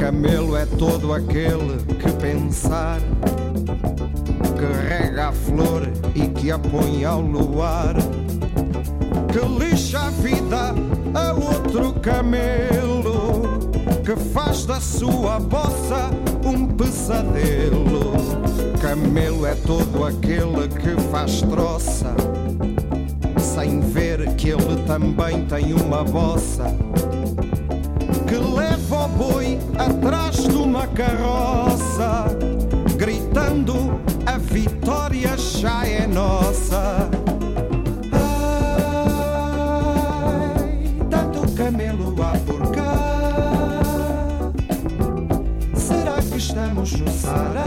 Camelo é todo aquele que pensar, que rega a flor e que a põe ao luar, que lixa a vida a outro camelo, que faz da sua bossa um pesadelo. Camelo é todo aquele que faz troça, sem ver que ele também tem uma bossa, que leva o boi atrás de uma carroça, gritando: a vitória já é nossa. Ai, tanto camelo há por cá, será que estamos no Sará?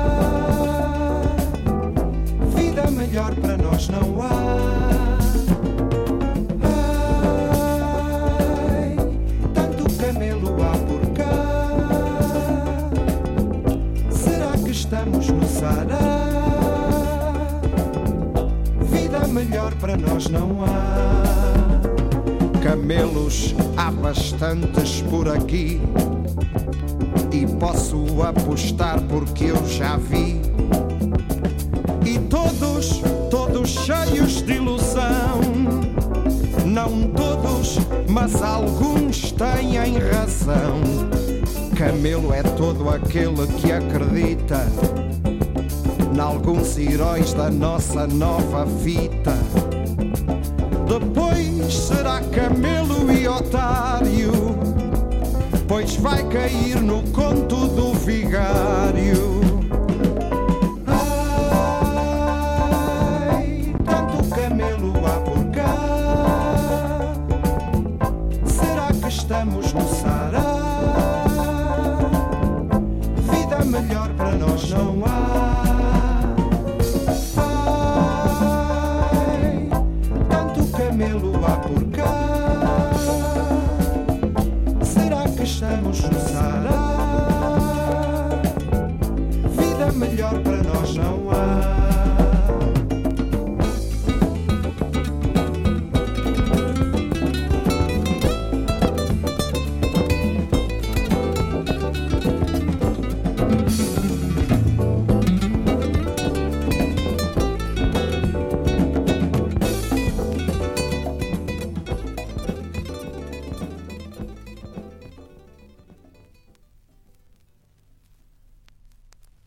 Vida melhor para nós não há. Estamos no Sará, vida melhor para nós não há. Camelos há bastantes por aqui, e posso apostar porque eu já vi. E todos cheios de ilusão. Não todos, mas alguns têm razão. Camelo é todo aquele que acredita nalguns heróis da nossa nova fita. Depois será camelo e otário, pois vai cair no conto do vigário.